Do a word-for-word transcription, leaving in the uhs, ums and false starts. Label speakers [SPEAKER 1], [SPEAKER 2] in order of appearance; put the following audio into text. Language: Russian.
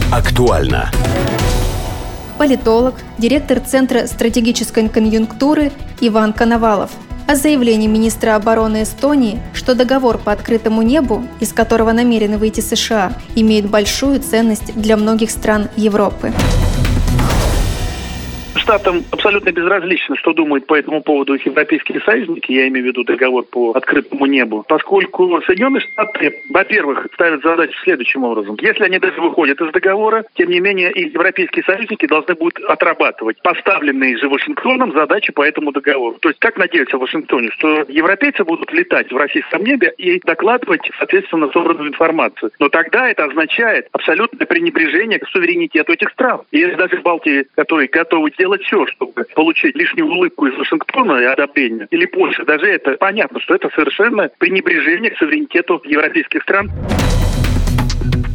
[SPEAKER 1] Актуально.
[SPEAKER 2] Политолог, директор Центра стратегической конъюнктуры Иван Коновалов о заявлении министра обороны Эстонии, что договор по открытому небу, из которого намерены выйти США, имеет большую ценность для многих стран Европы.
[SPEAKER 3] Штатам абсолютно безразлично, что думают по этому поводу их европейские союзники, я имею в виду договор по открытому небу, поскольку Соединенные Штаты, во-первых, ставят задачу следующим образом. Если они даже выходят из договора, тем не менее их европейские союзники должны будут отрабатывать поставленные же Вашингтоном задачи по этому договору. То есть как надеются в Вашингтоне, что европейцы будут летать в российском небе и докладывать, соответственно, собранную информацию. Но тогда это означает абсолютное пренебрежение к суверенитету этих стран. И если даже в Балтии, которые готовы делать все, чтобы получить лишнюю улыбку из Вашингтона и одобрение, или Польши, даже это понятно, что это совершенно пренебрежение к суверенитету европейских стран.